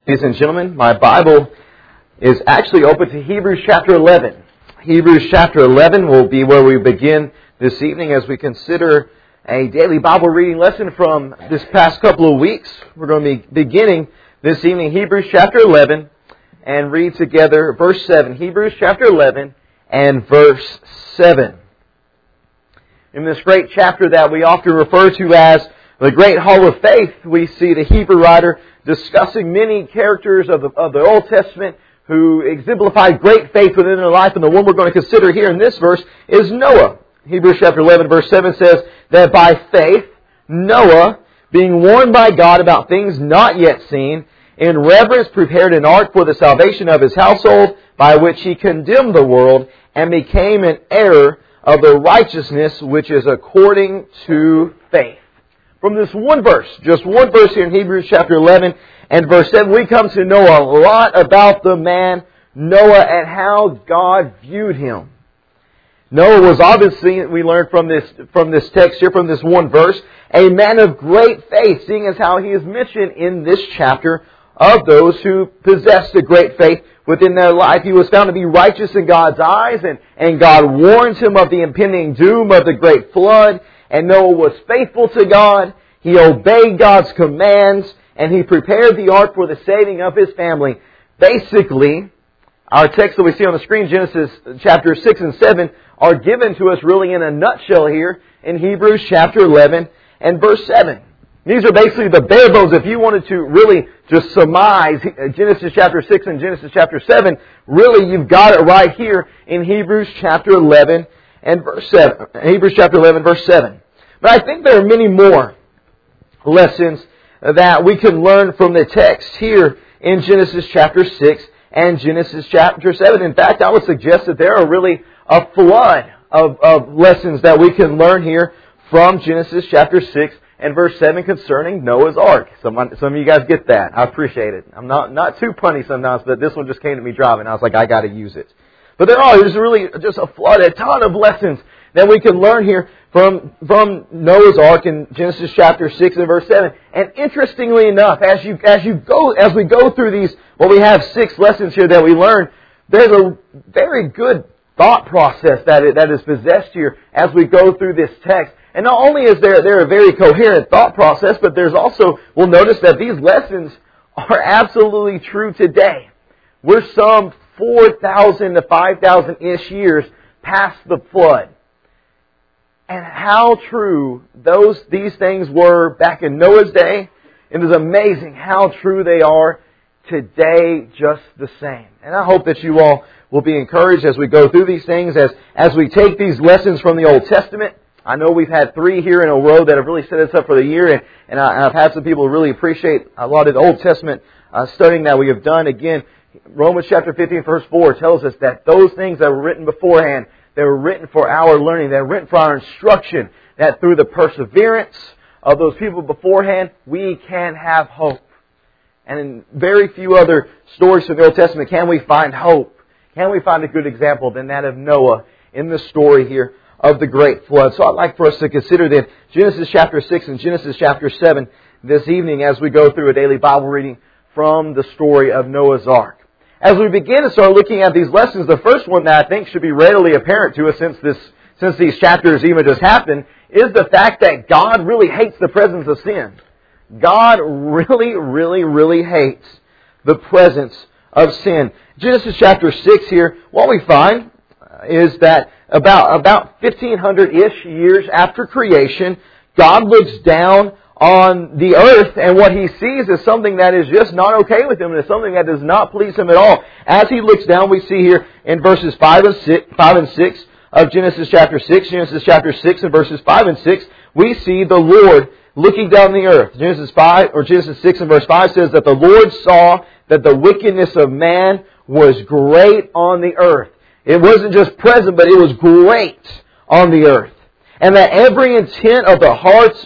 Ladies and gentlemen, my Bible is actually open to Hebrews chapter 11. Hebrews chapter 11 will be where we begin this evening as we consider a daily Bible reading lesson from this past couple of weeks. We're going to be beginning this evening Hebrews chapter 11 and read together verse 7. Hebrews chapter 11 and verse 7. In this great chapter that we often refer to as the Great Hall of Faith, we see the Hebrew writer discussing many characters of the Old Testament who exemplified great faith within their life. And the one we're going to consider here in this verse is Noah. Hebrews chapter 11 verse 7 says that by faith, Noah, being warned by God about things not yet seen, in reverence prepared an ark for the salvation of his household, by which he condemned the world and became an heir of the righteousness which is according to faith. From this one verse, just one verse here in Hebrews chapter 11 and verse 7, we come to know a lot about the man Noah and how God viewed him. Noah was obviously, we learned from this text here, from this one verse, a man of great faith, seeing as how he is mentioned in this chapter of those who possessed a great faith within their life. He was found to be righteous in God's eyes, and God warns him of the impending doom of the great flood. And Noah was faithful to God, he obeyed God's commands, and he prepared the ark for the saving of his family. Basically, our text that we see on the screen, Genesis chapter 6 and 7, are given to us really in a nutshell here in Hebrews chapter 11 and verse 7. These are basically the bare bones. If you wanted to really just surmise Genesis chapter 6 and Genesis chapter 7, really you've got it right here in Hebrews chapter 11 and verse 7. Hebrews chapter 11, verse 7. But I think there are many more lessons that we can learn from the text here in Genesis chapter 6 and Genesis chapter 7. In fact, I would suggest that there are really a flood of lessons that we can learn here from Genesis chapter 6 and verse 7 concerning Noah's Ark. Some of you guys get that. I appreciate it. I'm not too punny sometimes, but this one just came to me driving. I was like, I got to use it. But there's really just a flood, a ton of lessons that we can learn here from Noah's Ark in Genesis chapter 6 and verse 7. And interestingly enough, as we go through these, well, we have 6 lessons here that we learn, there's a very good thought process that is possessed here as we go through this text. And not only is there a very coherent thought process, but there's also, we'll notice that these lessons are absolutely true today. We're some 4,000 to 5,000-ish years past the flood. And how true these things were back in Noah's day, it is amazing how true they are today just the same. And I hope that you all will be encouraged as we go through these things, as we take these lessons from the Old Testament. I know we've had 3 here in a row that have really set us up for the year, and I've had some people really appreciate a lot of the Old Testament studying that we have done. Again, Romans chapter 15 verse 4 tells us that those things that were written beforehand, they were written for our learning, they were written for our instruction, that through the perseverance of those people beforehand, we can have hope. And in very few other stories from the Old Testament can we find hope. Can we find a good example than that of Noah in the story here of the great flood? So I'd like for us to consider then Genesis chapter 6 and Genesis chapter 7 this evening as we go through a daily Bible reading from the story of Noah's Ark. As we begin to start looking at these lessons, the first one that I think should be readily apparent to us since these chapters even just happened is the fact that God really hates the presence of sin. God really, really, really hates the presence of sin. Genesis chapter 6 here, what we find is that about 1,500-ish years after creation, God looks down on the earth, and what He sees is something that is just not okay with Him, and it's something that does not please Him at all. As He looks down, we see here in verses 5 and 6 of Genesis chapter 6, Genesis chapter 6 and verses 5 and 6, we see the Lord looking down the earth. Genesis 6 and verse 5 says that the Lord saw that the wickedness of man was great on the earth. It wasn't just present, but it was great on the earth. And that every intent of the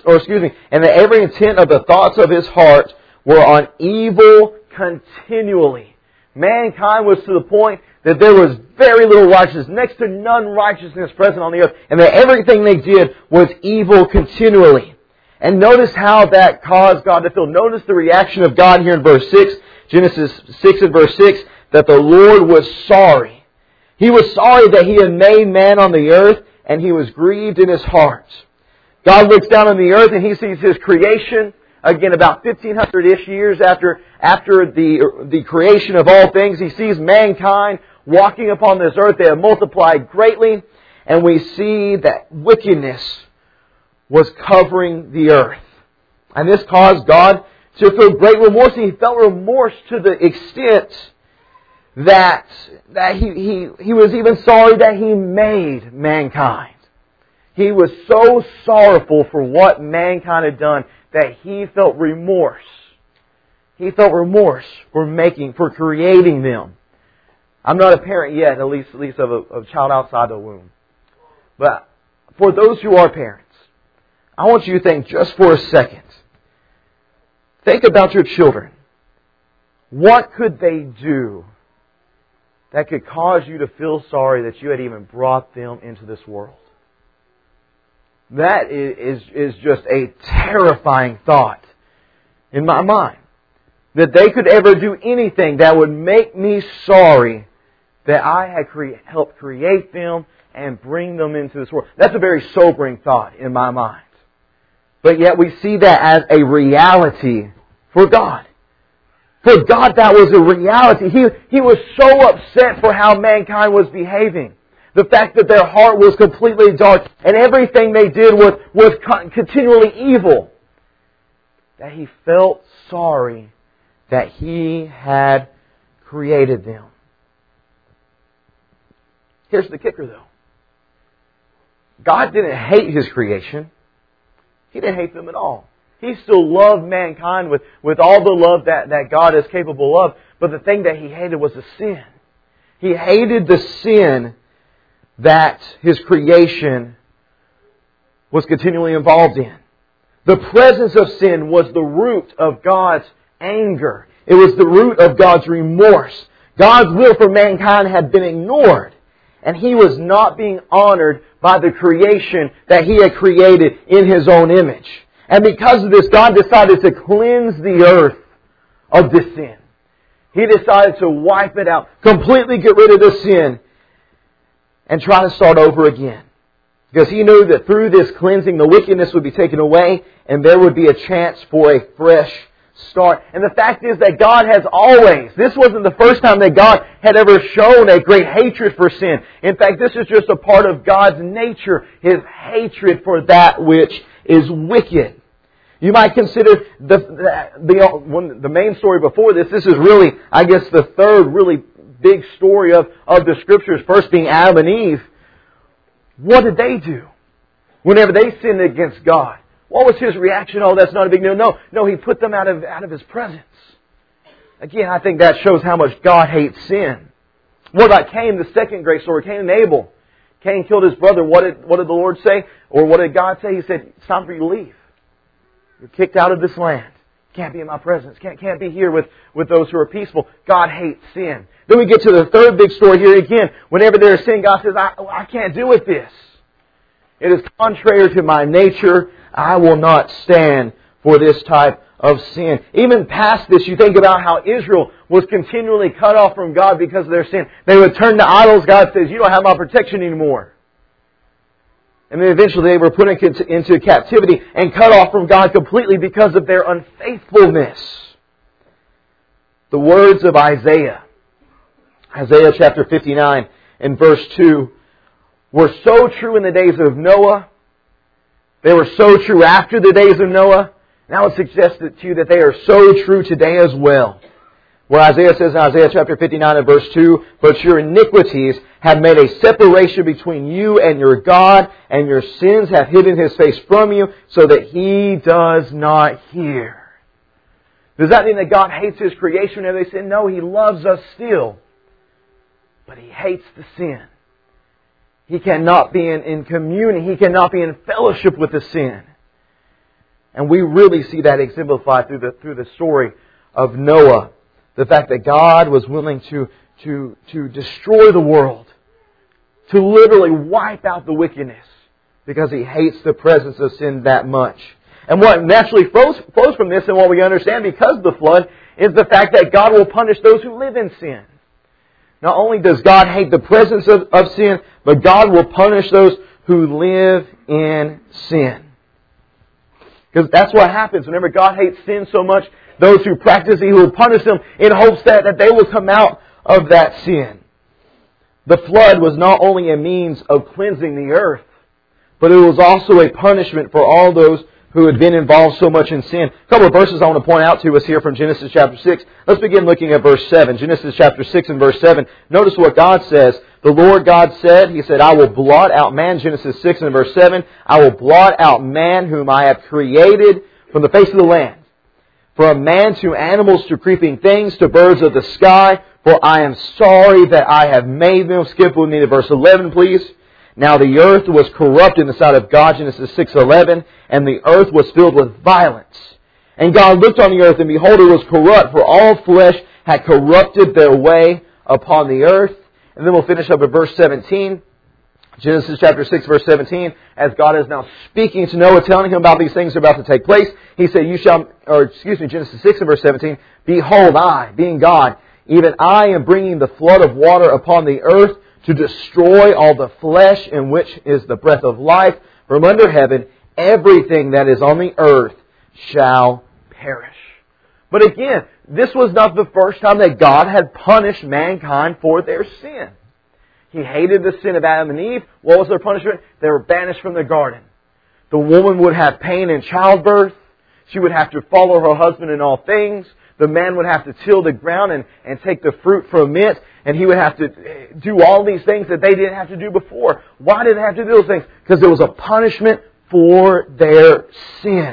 thoughts of his heart were on evil continually. Mankind was to the point that there was very little righteousness, next to none righteousness present on the earth, and that everything they did was evil continually. And notice how that caused God to feel. Notice the reaction of God here in verse 6. Genesis 6 and verse 6, that the Lord was sorry. He was sorry that He had made man on the earth, and He was grieved in His heart. God looks down on the earth and He sees His creation, again about 1,500-ish years after the creation of all things. He sees mankind walking upon this earth. They have multiplied greatly, and we see that wickedness was covering the earth. And this caused God to feel great remorse. He felt remorse to the extent that he was even sorry that He made mankind. He was so sorrowful for what mankind had done that He felt remorse. He felt remorse for creating them. I'm not a parent yet, at least of a child outside the womb. But for those who are parents, I want you to think just for a second. Think about your children. What could they do that could cause you to feel sorry that you had even brought them into this world? That is just a terrifying thought in my mind. That they could ever do anything that would make me sorry that I had helped create them and bring them into this world. That's a very sobering thought in my mind. But yet we see that as a reality for God. For God, that was a reality. He was so upset for how mankind was behaving. The fact that their heart was completely dark and everything they did was continually evil. That He felt sorry that He had created them. Here's the kicker though. God didn't hate His creation. He didn't hate them at all. He still loved mankind with all the love that God is capable of. But the thing that He hated was the sin. He hated the sin that His creation was continually involved in. The presence of sin was the root of God's anger. It was the root of God's remorse. God's will for mankind had been ignored. And He was not being honored by the creation that He had created in His own image. And because of this, God decided to cleanse the earth of this sin. He decided to wipe it out, completely get rid of the sin, and try to start over again. Because He knew that through this cleansing, the wickedness would be taken away, and there would be a chance for a fresh start. And the fact is that God has always, this wasn't the first time that God had ever shown a great hatred for sin. In fact, this is just a part of God's nature, His hatred for that which is wicked. You might consider the main story before this. This is really, I guess, the third really big story of the Scriptures. First being Adam and Eve. What did they do whenever they sinned against God? What was His reaction? Oh, that's not a big deal. No, He put them out of His presence. Again, I think that shows how much God hates sin. What about Cain, the second great story? Cain and Abel. Cain killed his brother. What did the Lord say? Or what did God say? He said, it's time for you to leave. You're kicked out of this land. Can't be in my presence. Can't be here with those who are peaceful. God hates sin. Then we get to the third big story here again. Whenever there is sin, God says, I can't deal with this. It is contrary to my nature. I will not stand for this type of sin. Even past this, you think about how Israel was continually cut off from God because of their sin. They would turn to idols. God says, you don't have my protection anymore. And then eventually they were put into captivity and cut off from God completely because of their unfaithfulness. The words of Isaiah chapter 59 and verse 2, were so true in the days of Noah. They were so true after the days of Noah. And I would suggest to you that they are so true today as well. Where Isaiah says in Isaiah chapter 59 and verse 2, but your iniquities have made a separation between you and your God, and your sins have hidden His face from you, so that He does not hear. Does that mean that God hates His creation whenever they sin? No, He loves us still. But He hates the sin. He cannot be in communion. He cannot be in fellowship with the sin. And we really see that exemplified through the story of Noah. The fact that God was willing to destroy the world. To literally wipe out the wickedness. Because He hates the presence of sin that much. And what naturally flows from this and what we understand because of the flood is the fact that God will punish those who live in sin. Not only does God hate the presence of sin, but God will punish those who live in sin. Because that's what happens. Whenever God hates sin so much, those who practice it, He will punish them in hopes that they will come out of that sin. The flood was not only a means of cleansing the earth, but it was also a punishment for all those who had been involved so much in sin. A couple of verses I want to point out to us here from Genesis chapter 6. Let's begin looking at verse 7. Genesis chapter 6 and verse 7. Notice what God says. The Lord God said, He said, I will blot out man, Genesis 6 and verse 7. I will blot out man whom I have created from the face of the land. From man to animals to creeping things to birds of the sky. For I am sorry that I have made them. Skip with me to verse 11, please. Now the earth was corrupt in the sight of God, Genesis 6:11, and the earth was filled with violence. And God looked on the earth, and behold, it was corrupt, for all flesh had corrupted their way upon the earth. And then we'll finish up at verse 17. Genesis chapter 6, verse 17, as God is now speaking to Noah, telling him about these things that are about to take place. He said, Genesis 6 and verse 17, Behold, I, being God, even I am bringing the flood of water upon the earth, to destroy all the flesh in which is the breath of life from under heaven. Everything that is on the earth shall perish. But again, this was not the first time that God had punished mankind for their sin. He hated the sin of Adam and Eve. What was their punishment? They were banished from the garden. The woman would have pain in childbirth. She would have to follow her husband in all things. The man would have to till the ground and take the fruit from it. And he would have to do all these things that they didn't have to do before. Why did they have to do those things? Because there was a punishment for their sin.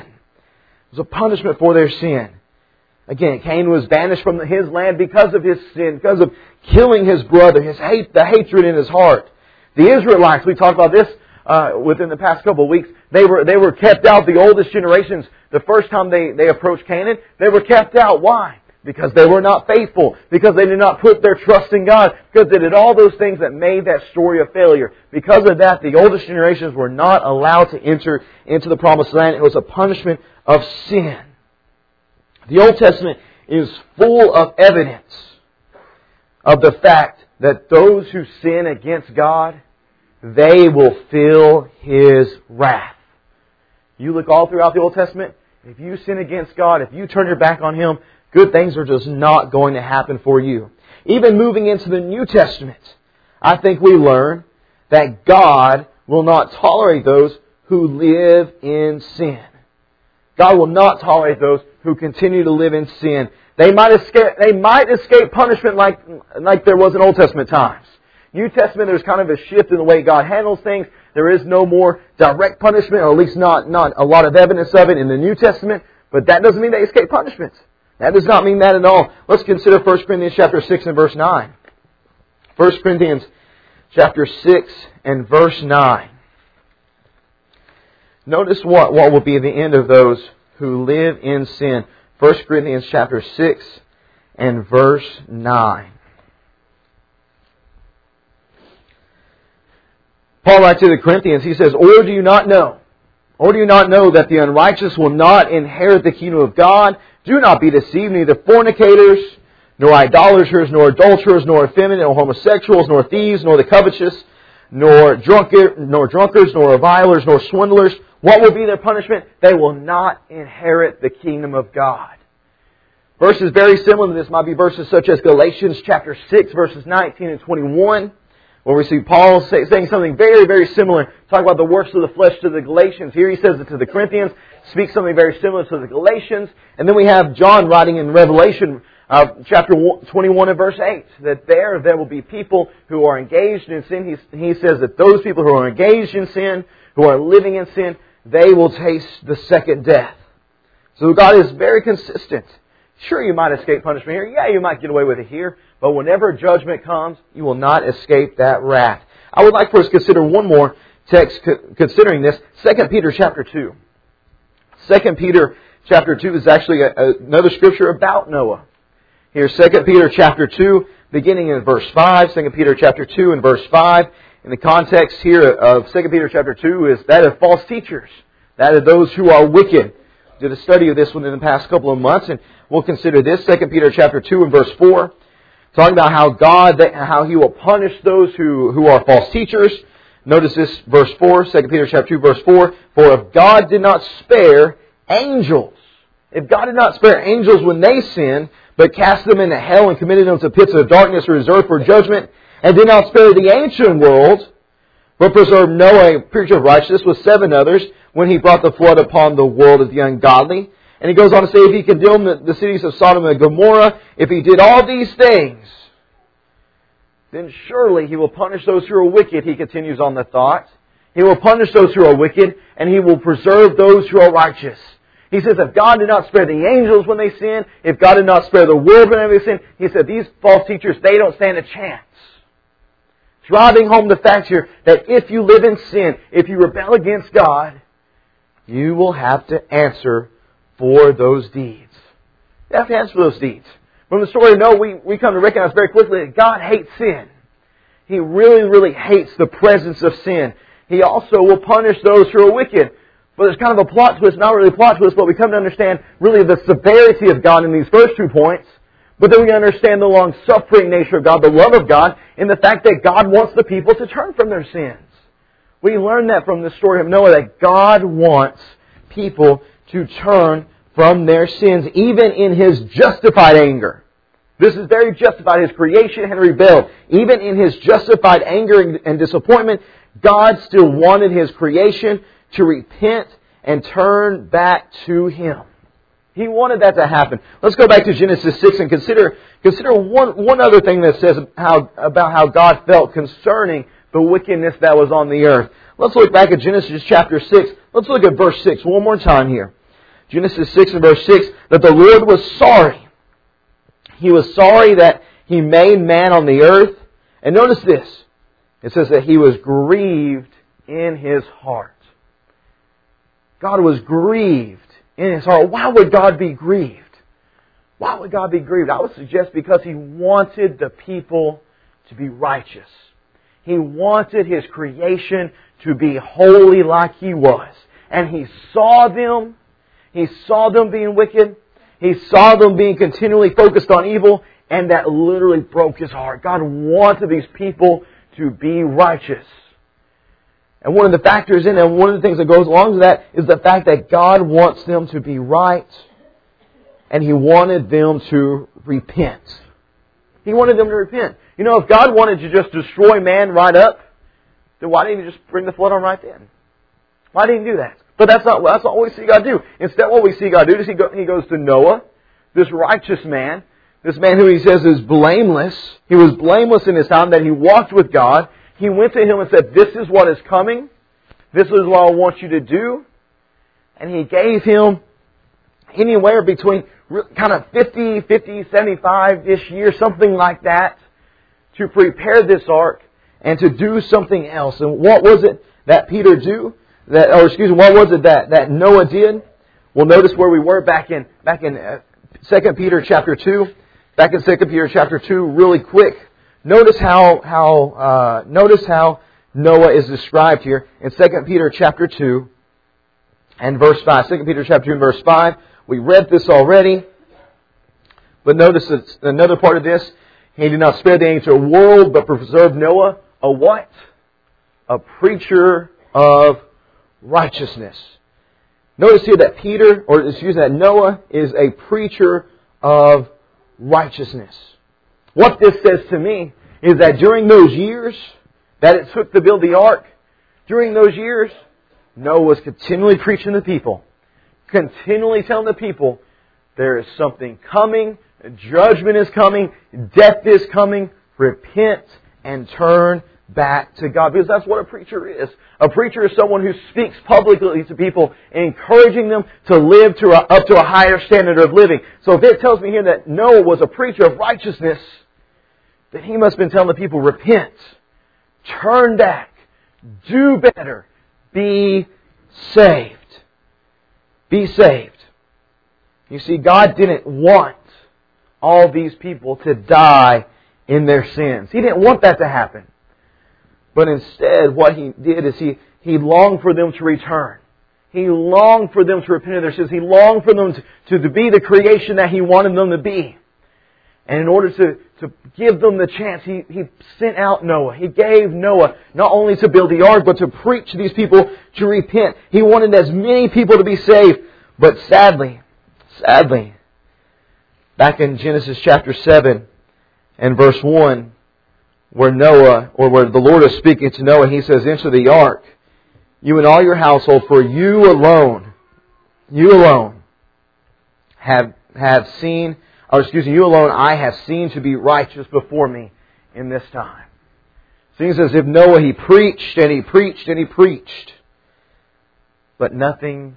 It was a punishment for their sin. Again, Cain was banished from his land because of his sin, because of killing his brother, the hatred in his heart. The Israelites, we talked about this within the past couple of weeks, they were kept out, the oldest generations. The first time they approached Canaan, they were kept out. Why? Because they were not faithful. Because they did not put their trust in God. Because they did all those things that made that story a failure. Because of that, the oldest generations were not allowed to enter into the promised land. It was a punishment of sin. The Old Testament is full of evidence of the fact that those who sin against God, they will feel His wrath. You look all throughout the Old Testament, if you sin against God, if you turn your back on Him, good things are just not going to happen for you. Even moving into the New Testament, I think we learn that God will not tolerate those who live in sin. God will not tolerate those who continue to live in sin. They might escape punishment like there was in Old Testament times. New Testament, there's kind of a shift in the way God handles things. There is no more direct punishment, or at least not a lot of evidence of it in the New Testament. But that doesn't mean they escape punishment. That does not mean that at all. Let's consider 1 Corinthians chapter 6 and verse 9. 1 Corinthians chapter 6 and verse 9. Notice what will be the end of those who live in sin. 1 Corinthians chapter 6 and verse 9. Paul writes to the Corinthians, he says, Or do you not know that the unrighteous will not inherit the kingdom of God? Do not be deceived, neither fornicators, nor idolaters, nor adulterers, nor effeminate, nor homosexuals, nor thieves, nor the covetous, nor drunkards, nor revilers, nor swindlers. What will be their punishment? They will not inherit the kingdom of God. Verses very similar to this might be verses such as Galatians chapter 6, verses 19 and 21, where we see Paul saying something very, very similar, talking about the works of the flesh to the Galatians. Here he says it to the Corinthians, speaks something very similar to the Galatians. And then we have John writing in Revelation chapter 21 and verse 8, that there will be people who are engaged in sin. He says that those people who are engaged in sin, who are living in sin, they will taste the second death. So God is very consistent. Sure, you might escape punishment here. Yeah, you might get away with it here. But whenever judgment comes, you will not escape that wrath. I would like for us to consider one more text considering this. 2 Peter chapter 2. 2 Peter chapter 2 is actually another scripture about Noah. Here, 2 Peter chapter 2, beginning in verse 5. 2 Peter chapter 2 and verse 5. In the context here of 2 Peter chapter 2 is that of false teachers. That of those who are wicked. did a study of this one in the past couple of months, and we'll consider this, 2 Peter chapter 2 and verse 4, talking about how He will punish those who are false teachers. Notice this, verse 4, 2 Peter chapter 2, verse 4, for if God did not spare angels, if God did not spare angels when they sinned, but cast them into hell and committed them to pits of darkness reserved for judgment, and did not spare the ancient world, but preserved Noah, a preacher of righteousness, with 7 others, when He brought the flood upon the world of the ungodly. And He goes on to say, if He condemned the cities of Sodom and Gomorrah, if He did all these things, then surely He will punish those who are wicked. He continues on the thought. He will punish those who are wicked, and He will preserve those who are righteous. He says, if God did not spare the angels when they sin, if God did not spare the world when they sin, He said, these false teachers, they don't stand a chance. Driving home the fact here that if you live in sin, if you rebel against God, you will have to answer for those deeds. You have to answer for those deeds. From the story of Noah, we come to recognize very quickly that God hates sin. He really, really hates the presence of sin. He also will punish those who are wicked. But there's kind of a plot twist, not really a plot twist, but we come to understand really the severity of God in these first 2 points. But then we understand the long-suffering nature of God, the love of God, in the fact that God wants the people to turn from their sins. We learn that from the story of Noah, that God wants people to turn from their sins, even in His justified anger. This is very justified. His creation had rebelled. Even in His justified anger and disappointment, God still wanted His creation to repent and turn back to Him. He wanted that to happen. Let's go back to Genesis 6 and consider one other thing that says about how God felt concerning the wickedness that was on the earth. Let's look back at Genesis chapter 6. Let's look at verse 6 one more time here. Genesis 6 and verse 6, that the Lord was sorry. He was sorry that He made man on the earth. And notice this. It says that He was grieved in His heart. God was grieved in His heart. Why would God be grieved? Why would God be grieved? I would suggest because He wanted the people to be righteous. He wanted His creation to be holy like He was. And He saw them. He saw them being wicked. He saw them being continually focused on evil. And that literally broke His heart. God wanted these people to be righteous. And one of the factors in it, and one of the things that goes along with that, is the fact that God wants them to be right. And He wanted them to repent. He wanted them to repent. You know, if God wanted to just destroy man right up, then why didn't He just bring the flood on right then? Why didn't He do that? But that's not what we see God do. Instead, what we see God do is He goes to Noah, this righteous man, this man who He says is blameless. He was blameless in his time, that he walked with God. He went to him and said, this is what is coming. This is what I want you to do. And He gave him anywhere between kind of 50, 75-ish years, something like that, to prepare this ark and to do something else. And what was it that Peter do? What was it that Noah did? Well, notice where we were back in 2 Peter chapter 2. Back in 2 Peter chapter 2, really quick. Notice how Noah is described here in 2 Peter chapter 2 and verse 5. 2 Peter chapter 2 and verse 5. We read this already. But notice another part of this. He did not spare the ancient world, but preserved Noah, a what? A preacher of righteousness. Notice here that Noah is a preacher of righteousness. What this says to me is that during those years that it took to build the ark, during those years, Noah was continually preaching to the people, continually telling the people, there is something coming, judgment is coming, death is coming, repent and turn back to God. Because that's what a preacher is. A preacher is someone who speaks publicly to people, encouraging them to live up to a higher standard of living. So if it tells me here that Noah was a preacher of righteousness, then he must have been telling the people, repent, turn back, do better, be saved. Be saved. You see, God didn't want all these people to die in their sins. He didn't want that to happen. But instead, what He did is He longed for them to return. He longed for them to repent of their sins. He longed for them to be the creation that He wanted them to be. And in order to give them the chance, He sent out Noah. He gave Noah not only to build the ark, but to preach to these people to repent. He wanted as many people to be saved. But sadly, back in Genesis chapter 7 and verse 1, where the Lord is speaking to Noah, He says, "Enter the ark, you and all your household, for you alone you alone I have seen to be righteous before me in this time." Seems as if Noah, he preached and he preached and he preached, but no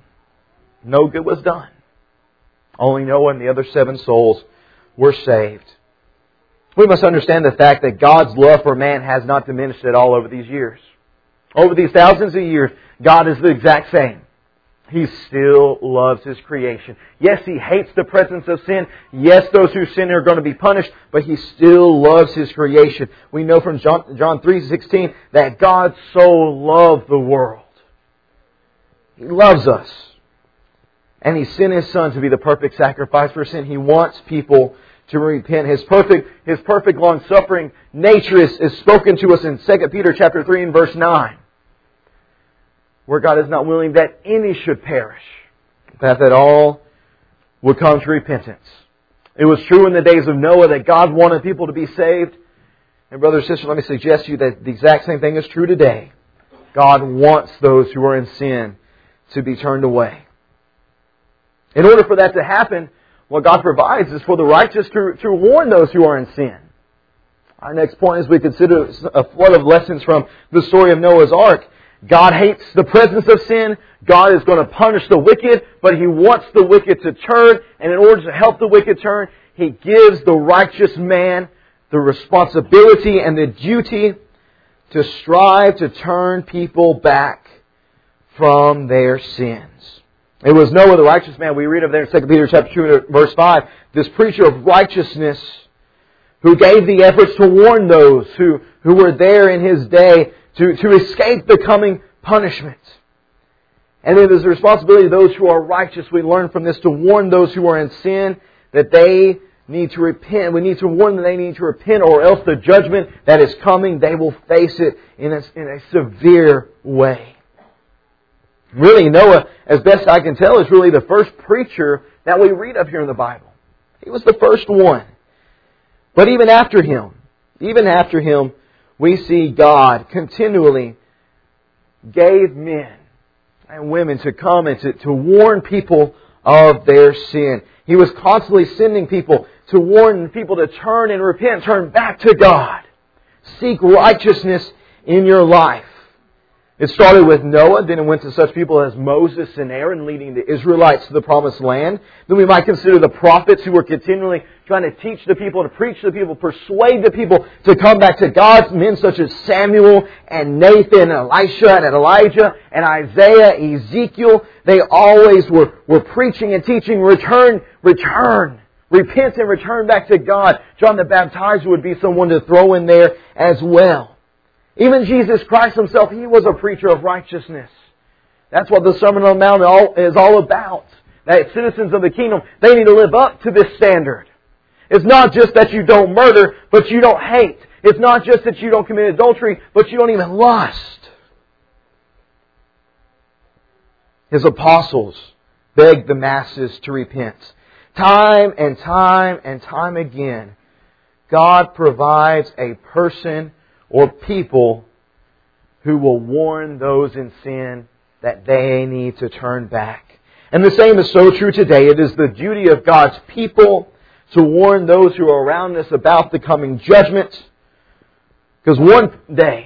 good was done. Only Noah and the other 7 souls were saved. We must understand the fact that God's love for man has not diminished at all over these years. Over these thousands of years, God is the exact same. He still loves His creation. Yes, He hates the presence of sin. Yes, those who sin are going to be punished, but He still loves His creation. We know from John 3:16 that God so loved the world. He loves us. And He sent His Son to be the perfect sacrifice for sin. He wants people to repent. His perfect long-suffering nature is spoken to us in 2 Peter chapter 3 and verse 9. Where God is not willing that any should perish, but that all would come to repentance. It was true in the days of Noah that God wanted people to be saved. And brothers and sisters, let me suggest to you that the exact same thing is true today. God wants those who are in sin to be turned away. In order for that to happen, what God provides is for the righteous to warn those who are in sin. Our next point is we consider a flood of lessons from the story of Noah's Ark. God hates the presence of sin. God is going to punish the wicked, but He wants the wicked to turn. And in order to help the wicked turn, He gives the righteous man the responsibility and the duty to strive to turn people back from their sins. It was Noah, the righteous man. We read of there in 2 Peter chapter 2 verse 5. This preacher of righteousness who gave the efforts to warn those who were there in his day to escape the coming punishment. And it is the responsibility of those who are righteous. We learn from this to warn those who are in sin that they need to repent. We need to warn them they need to repent, or else the judgment that is coming, they will face it in a severe way. Really, Noah, as best I can tell, is really the first preacher that we read of here in the Bible. He was the first one. But even after him, we see God continually gave men and women to come and to warn people of their sin. He was constantly sending people to warn people to turn and repent, turn back to God. Seek righteousness in your life. It started with Noah, then it went to such people as Moses and Aaron leading the Israelites to the promised land. Then we might consider the prophets who were continually trying to teach the people, to preach to the people, persuade the people to come back to God. Men such as Samuel and Nathan and Elisha and Elijah and Isaiah, Ezekiel. They always were preaching and teaching, return, repent and return back to God. John the Baptizer would be someone to throw in there as well. Even Jesus Christ Himself, He was a preacher of righteousness. That's what the Sermon on the Mount is all about. That citizens of the kingdom, they need to live up to this standard. It's not just that you don't murder, but you don't hate. It's not just that you don't commit adultery, but you don't even lust. His apostles begged the masses to repent. Time and time and time again, God provides a person or people who will warn those in sin that they need to turn back. And the same is so true today. It is the duty of God's people to warn those who are around us about the coming judgment. Because one day,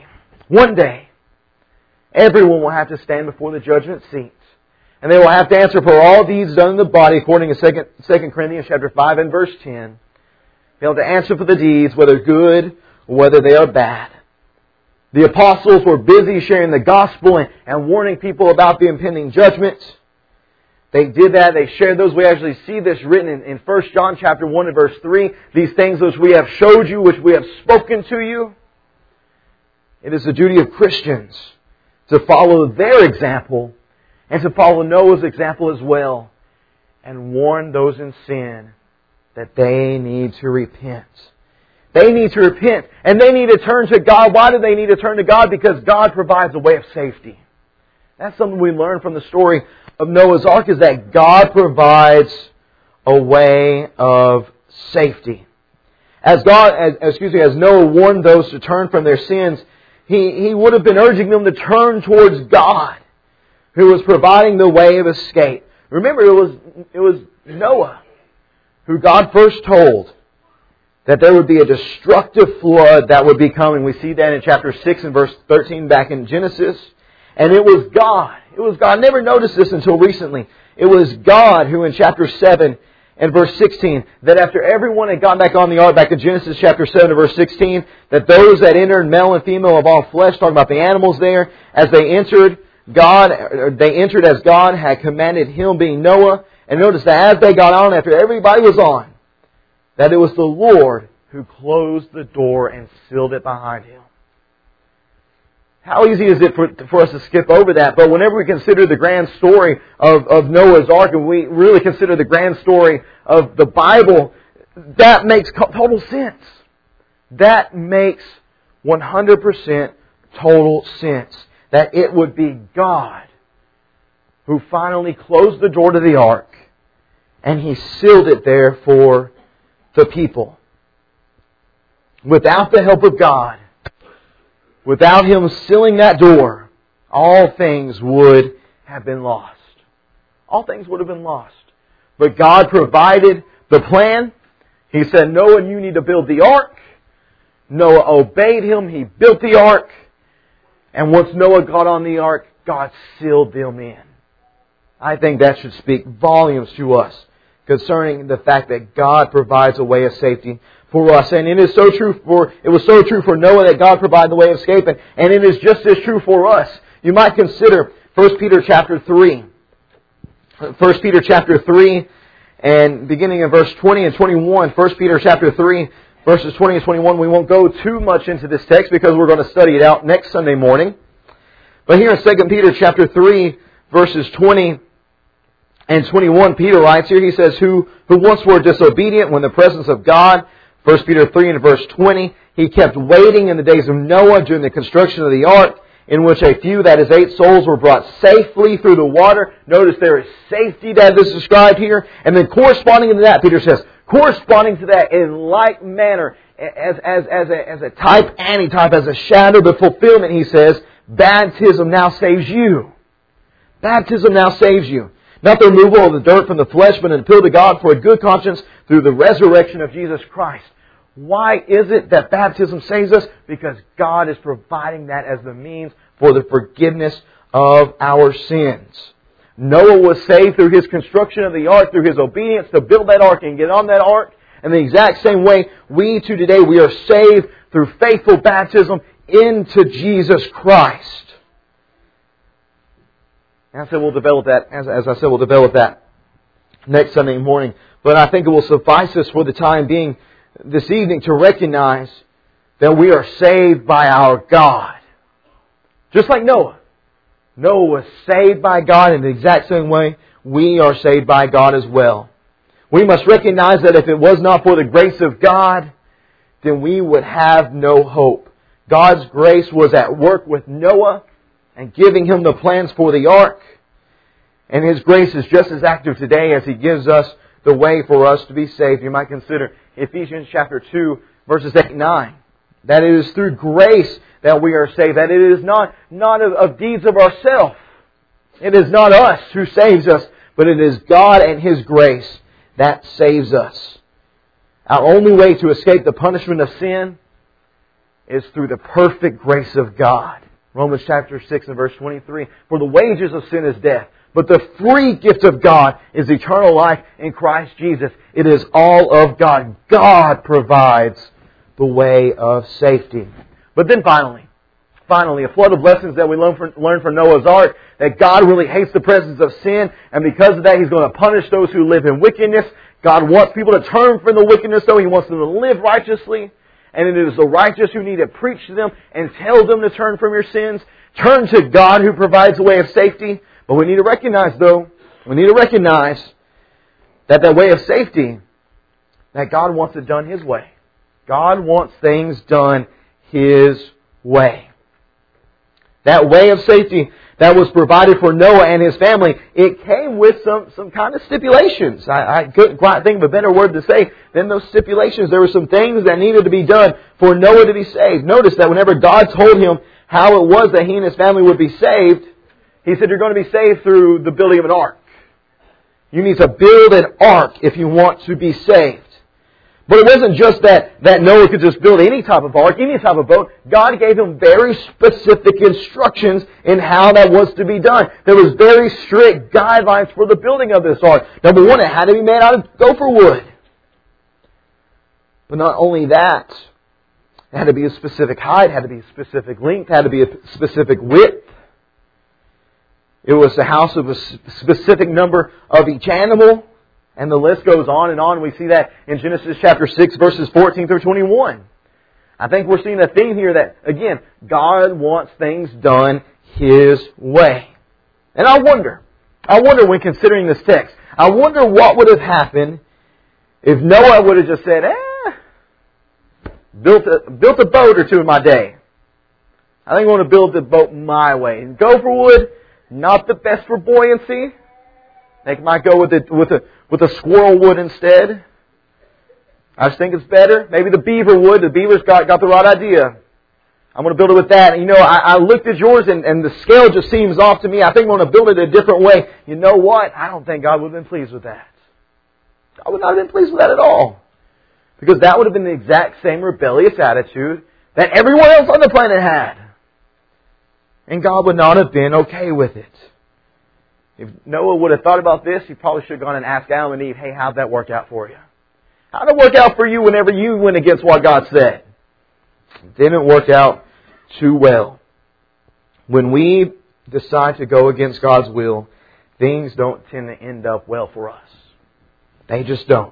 everyone will have to stand before the judgment seat. And they will have to answer for all deeds done in the body, according to 2 Corinthians chapter 5 and verse 10. They'll have to answer for the deeds, whether good or whether they are bad. The apostles were busy sharing the gospel and warning people about the impending judgment. They did that. They shared those. We actually see this written in 1 John chapter 1 and verse 3. These things which we have showed you, which we have spoken to you. It is the duty of Christians to follow their example and to follow Noah's example as well and warn those in sin that they need to repent. They need to repent and they need to turn to God. Why do they need to turn to God? Because God provides a way of safety. That's something we learn from the story of Noah's Ark, is that God provides a way of safety. As Noah warned those to turn from their sins, he would have been urging them to turn towards God, who was providing the way of escape. Remember, it was Noah who God first told that there would be a destructive flood that would be coming. We see that in chapter 6 and verse 13 back in Genesis. And it was God. It was God. I never noticed this until recently. It was God who in chapter 7 and verse 16, that after everyone had gone back on the ark, back in Genesis chapter 7 and verse 16, that those that entered, male and female of all flesh, talking about the animals there, as they entered, they entered as God had commanded him, being Noah. And notice that as they got on, after everybody was on, that it was the Lord who closed the door and sealed it behind him. How easy is it for us to skip over that? But whenever we consider the grand story of Noah's Ark, and we really consider the grand story of the Bible, that makes total sense. That makes 100% total sense. That it would be God who finally closed the door to the ark, and He sealed it there for the people. Without the help of God, without Him sealing that door, all things would have been lost. All things would have been lost. But God provided the plan. He said, Noah, you need to build the ark. Noah obeyed Him. He built the ark. And once Noah got on the ark, God sealed them in. I think that should speak volumes to us concerning the fact that God provides a way of safety for us. And it was so true for Noah that God provided the way of escape, and it is just as true for us. You might consider 1 Peter chapter 3. 1 Peter chapter 3, and beginning in verse 20 and 21. 1 Peter chapter 3, verses 20 and 21. We won't go too much into this text because we're going to study it out next Sunday morning. But here in 2 Peter chapter 3, verses 20 and 21, Peter writes here, he says, who once were disobedient when the presence of God, 1 Peter 3 and verse 20, He kept waiting in the days of Noah during the construction of the ark, in which a few, that is 8 souls, were brought safely through the water. Notice there is safety that is described here. And then corresponding to that, Peter says, corresponding to that in like manner, as a type, antitype, as a shadow, the fulfillment, he says, baptism now saves you. Baptism now saves you. Not the removal of the dirt from the flesh, but an appeal to God for a good conscience through the resurrection of Jesus Christ. Why is it that baptism saves us? Because God is providing that as the means for the forgiveness of our sins. Noah was saved through his construction of the ark, through his obedience to build that ark and get on that ark. And the exact same way, we too today, we are saved through faithful baptism into Jesus Christ. And I said we'll develop that, as I said, we'll develop that next Sunday morning. But I think it will suffice us for the time being this evening to recognize that we are saved by our God. Just like Noah. Noah was saved by God in the exact same way we are saved by God as well. We must recognize that if it was not for the grace of God, then we would have no hope. God's grace was at work with Noah and giving him the plans for the ark. And His grace is just as active today as He gives us the way for us to be saved. You might consider Ephesians chapter 2, verses 8 and 9. That it is through grace that we are saved. That it is not of deeds of ourselves. It is not us who saves us, but it is God and His grace that saves us. Our only way to escape the punishment of sin is through the perfect grace of God. Romans chapter 6 and verse 23. For the wages of sin is death, but the free gift of God is eternal life in Christ Jesus. It is all of God. God provides the way of safety. But then finally, a flood of lessons that we learn from Noah's Ark, that God really hates the presence of sin, and because of that He's going to punish those who live in wickedness. God wants people to turn from the wickedness, though. He wants them to live righteously. And it is the righteous who need to preach to them and tell them to turn from your sins. Turn to God who provides a way of safety. But we need to recognize, though, that way of safety, that God wants it done His way. God wants things done His way. That way of safety that was provided for Noah and his family, it came with some kind of stipulations. I couldn't quite think of a better word to say than those stipulations. There were some things that needed to be done for Noah to be saved. Notice that whenever God told him how it was that he and his family would be saved, He said, you're going to be saved through the building of an ark. You need to build an ark if you want to be saved. But it wasn't just that Noah could just build any type of ark, any type of boat. God gave him very specific instructions in how that was to be done. There was very strict guidelines for the building of this ark. Number one, it had to be made out of gopher wood. But not only that, it had to be a specific height, had to be a specific length, had to be a specific width. It was the house of a specific number of each animal. And the list goes on and on. We see that in Genesis chapter 6, verses 14 through 21. I think we're seeing a theme here that, again, God wants things done His way. And I wonder when considering this text, I wonder what would have happened if Noah would have just said, built a boat or two in my day. I think I want to build the boat my way. And gopher wood, not the best for buoyancy. They might go with a squirrel wood instead. I just think it's better. Maybe the beaver wood. The beaver's got the right idea. I'm going to build it with that. And I looked at yours and the scale just seems off to me. I think I'm going to build it a different way. You know what? I don't think God would have been pleased with that. I would not have been pleased with that at all. Because that would have been the exact same rebellious attitude that everyone else on the planet had. And God would not have been okay with it. If Noah would have thought about this, he probably should have gone and asked Adam and Eve, hey, how'd that work out for you? How'd it work out for you whenever you went against what God said? It didn't work out too well. When we decide to go against God's will, things don't tend to end up well for us. They just don't.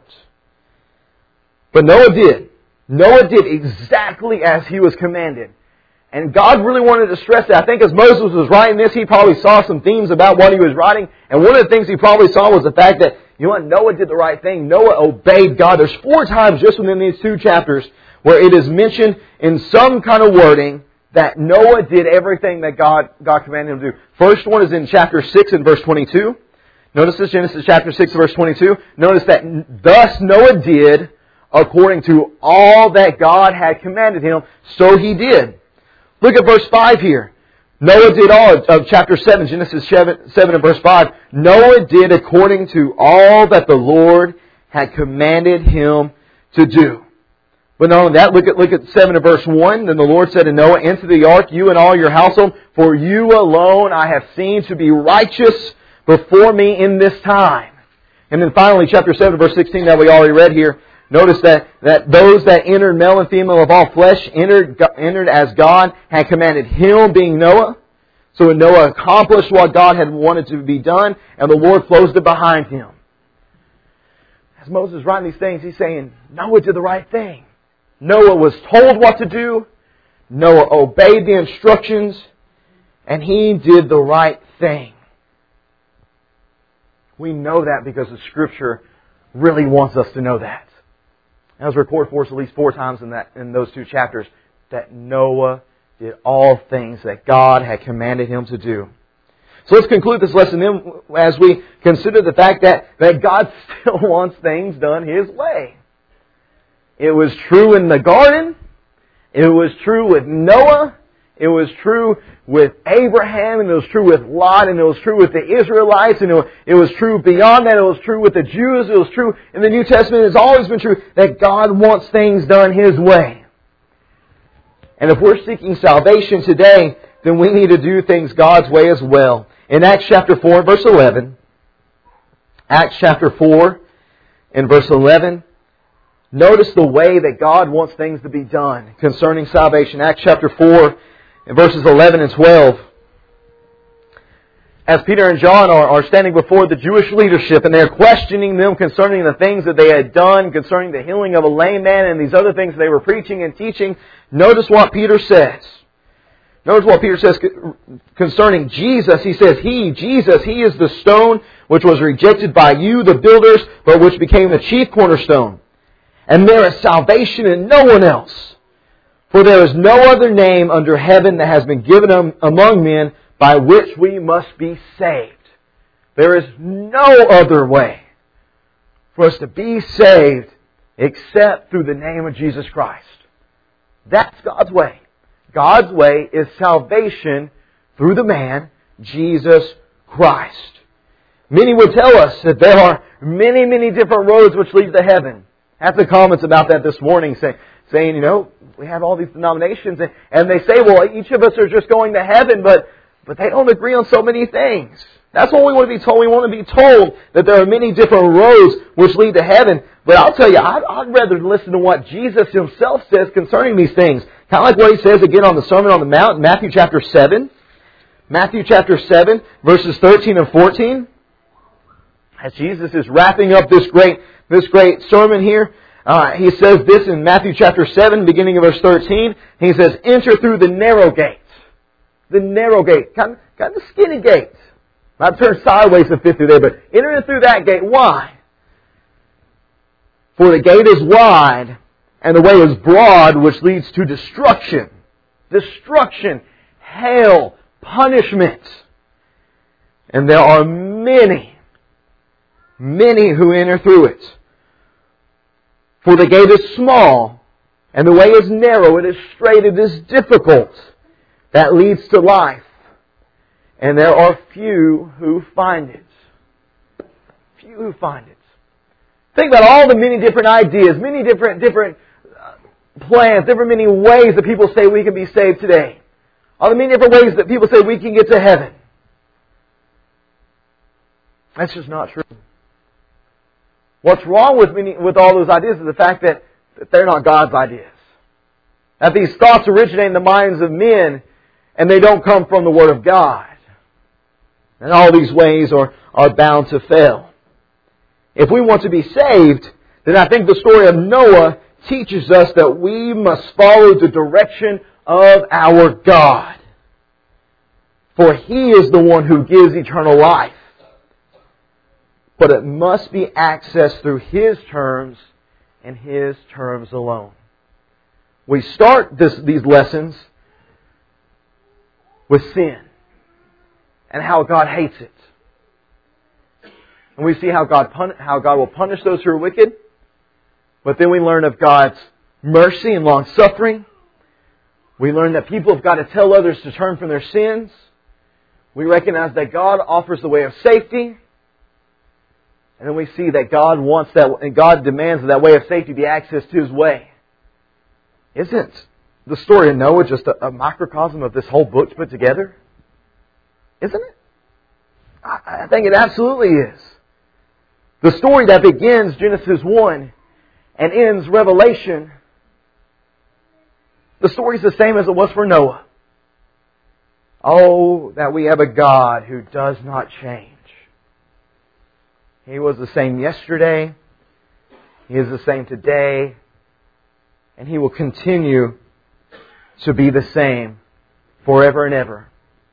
But Noah did. Noah did exactly as he was commanded. And God really wanted to stress that. I think as Moses was writing this, he probably saw some themes about what he was writing. And one of the things he probably saw was the fact that, Noah did the right thing. Noah obeyed God. There's 4 times just within these 2 chapters where it is mentioned in some kind of wording that Noah did everything that God commanded him to do. First one is in chapter 6 and verse 22. Notice this, Genesis chapter 6 verse 22. Notice that thus Noah did according to all that God had commanded him, so he did. Look at verse 5 here. Noah did all of chapter 7, Genesis 7 and verse 5. Noah did according to all that the Lord had commanded him to do. But not only that, look at 7 and verse 1. Then the Lord said to Noah, enter the ark, you and all your household, for you alone I have seen to be righteous before me in this time. And then finally, chapter 7 verse 16 that we already read here. Notice that those that entered, male and female of all flesh, entered as God had commanded him, being Noah. So when Noah accomplished what God had wanted to be done, and the Lord closed it behind him. As Moses is writing these things, he's saying, Noah did the right thing. Noah was told what to do. Noah obeyed the instructions. And he did the right thing. We know that because the Scripture really wants us to know that. It was recorded for us at least 4 times in those 2 chapters that Noah did all things that God had commanded him to do. So let's conclude this lesson then as we consider the fact that God still wants things done His way. It was true in the garden. It was true with Noah. It was true with Abraham, and it was true with Lot, and it was true with the Israelites, and it was true beyond that. It was true with the Jews. It was true in the New Testament. It's always been true that God wants things done His way. And if we're seeking salvation today, then we need to do things God's way as well. In Acts chapter 4, verse 11, Acts chapter 4 and verse 11, notice the way that God wants things to be done concerning salvation. Acts chapter 4 and verses 11 and 12. As Peter and John are standing before the Jewish leadership and they're questioning them concerning the things that they had done, concerning the healing of a lame man and these other things they were preaching and teaching, notice what Peter says. Notice what Peter says concerning Jesus. He says, Jesus, He is the stone which was rejected by you, the builders, but which became the chief cornerstone. And there is salvation in no one else. For there is no other name under heaven that has been given among men by which we must be saved. There is no other way for us to be saved except through the name of Jesus Christ. That's God's way. God's way is salvation through the man, Jesus Christ. Many would tell us that there are many, many different roads which lead to heaven. I had some comments about that this morning saying, we have all these denominations and they say, well, each of us are just going to heaven, but they don't agree on so many things. That's what we want to be told. We want to be told that there are many different roads which lead to heaven. But I'll tell you, I'd rather listen to what Jesus Himself says concerning these things. Kind of like what He says again on the Sermon on the Mount, Matthew chapter 7. Matthew chapter 7, verses 13 and 14. As Jesus is wrapping up this great sermon here, He says this in Matthew chapter 7, beginning of verse 13. He says, enter through the narrow gate. The narrow gate. Kind of the skinny gate. Not turn sideways to fit through there, but enter through that gate. Why? For the gate is wide, and the way is broad, which leads to destruction. Destruction, hell, punishment. And there are many who enter through it. For the gate is small, and the way is narrow, it is straight, it is difficult, that leads to life. And there are few who find it. Few who find it. Think about all the many different ideas, many different plans, many ways that people say we can be saved today. All the many different ways that people say we can get to heaven. That's just not true. What's wrong with all those ideas is the fact that they're not God's ideas. That these thoughts originate in the minds of men and they don't come from the Word of God. And all these ways are bound to fail. If we want to be saved, then I think the story of Noah teaches us that we must follow the direction of our God. For He is the one who gives eternal life. But it must be accessed through His terms and His terms alone. We start these lessons with sin and how God hates it. And we see how God will punish those who are wicked. But then we learn of God's mercy and long-suffering. We learn that people have got to tell others to turn from their sins. We recognize that God offers the way of safety. And then we see that God wants that, and God demands that way of safety be accessed to His way. Isn't the story of Noah just a microcosm of this whole book put together? Isn't it? I think it absolutely is. The story that begins Genesis 1 and ends Revelation, the story is the same as it was for Noah. Oh, that we have a God who does not change. He was the same yesterday, He is the same today, and He will continue to be the same forever and ever.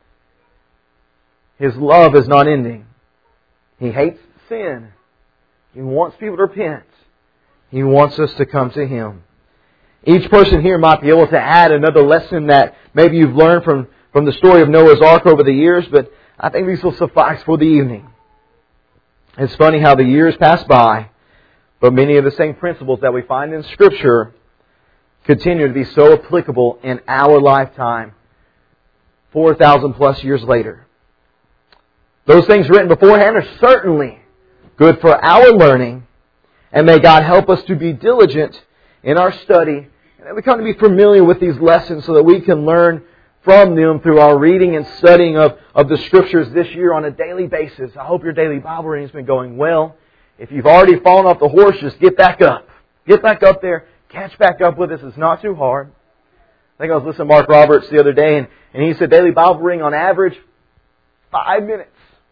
His love is not ending. He hates sin. He wants people to repent. He wants us to come to Him. Each person here might be able to add another lesson that maybe you've learned from the story of Noah's Ark over the years, but I think these will suffice for the evening. It's funny how the years pass by, but many of the same principles that we find in Scripture continue to be so applicable in our lifetime, 4,000 plus years later. Those things written beforehand are certainly good for our learning, and may God help us to be diligent in our study, and that we come to be familiar with these lessons so that we can learn from them through our reading and studying of the Scriptures this year on a daily basis. I hope your daily Bible reading has been going well. If you've already fallen off the horse, just get back up. Get back up there. Catch back up with us. It's not too hard. I think I was listening to Mark Roberts the other day, and he said daily Bible reading on average, 5 minutes.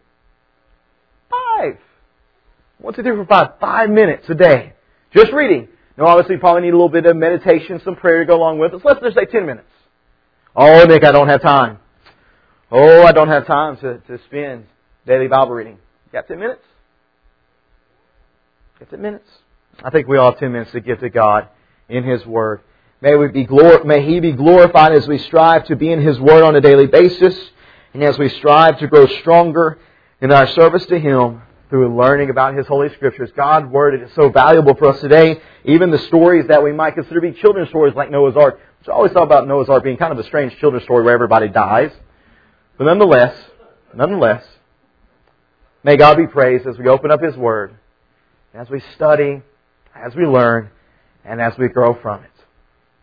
5. What's it do for 5? 5 minutes a day. Just reading. Now, obviously, you probably need a little bit of meditation, some prayer to go along with it. So let's just say 10 minutes. Oh, Nick, I don't have time. Oh, I don't have time to spend daily Bible reading. You got 10 minutes? Got 10 minutes? I think we all have 10 minutes to give to God in His Word. May He be glorified as we strive to be in His Word on a daily basis, and as we strive to grow stronger in our service to Him through learning about His Holy Scriptures. God's Word is so valuable for us today. Even the stories that we might consider to be children's stories like Noah's Ark, which I always thought about Noah's Ark being kind of a strange children's story where everybody dies. But nonetheless, may God be praised as we open up His Word, as we study, as we learn, and as we grow from it.